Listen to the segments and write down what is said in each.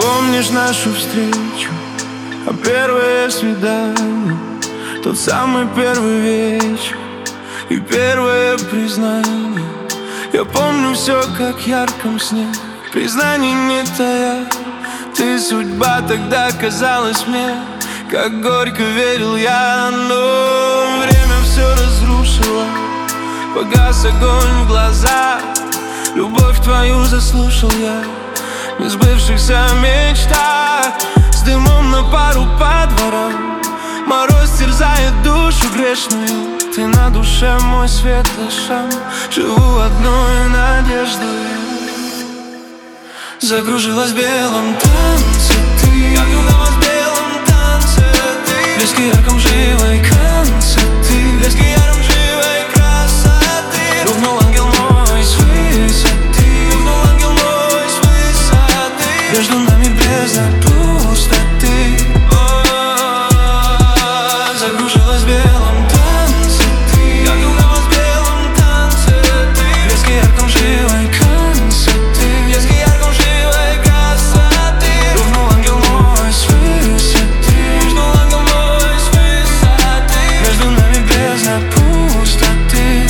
помнишь нашу встречу, а первое свидание, тот самый первый вечер и первое признание. Я помню все, как в ярком сне, признаний не тая. Ты судьба тогда казалась мне, как горько верил я. Но время все разрушило, погас огонь в глазах. Любовь твою заслушал я в несбывшихся мечтах. С дымом на пару по дворам, мороз терзает душу грешную. Ты на душе мой светлый шам, живу одной надеждой. Закружилась в белом танце ты, как юного в белом танце ты. В блеске ярком живой красоты, в блеске ярком живой красоты. Рухнул ангел мой с высоты, рухнул ангел мой с высоты. Между нами бездна пустоты. Закружилась в белом танце ты, как юного в белом танце ты. В блеске ярком живой красоты, в блеске ярком живой красоты. Рухнул ангел мой с высоты, рухнул ангел мой с высоты. Между нами бездна пустоты.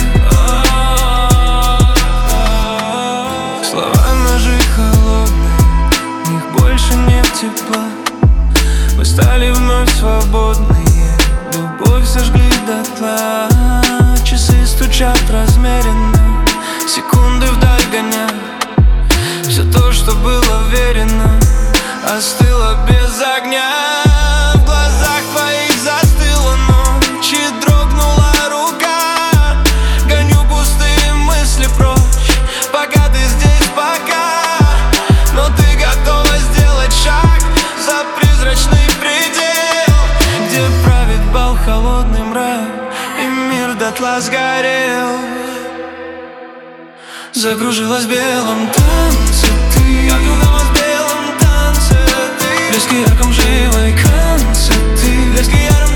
Слова ножи холодные, в них больше нет тепла. Мы стали вновь свободные, любовь сожгли дотла. Часы стучат размеренно, секунды вдаль гоня. Все то, что было верено, остыло без огня. В глазах твоих застыла ночь и дрогнула рука. Гоню пустые мысли прочь, пока ты здесь, пока. Но ты готова сделать шаг за призрачный предел, где правит бал холодный мрак, и мир дотла сгорел. Закружилась в белом танце ты, как юного в белом танце ты. В блеске ярком живой красоты, в блеске ярком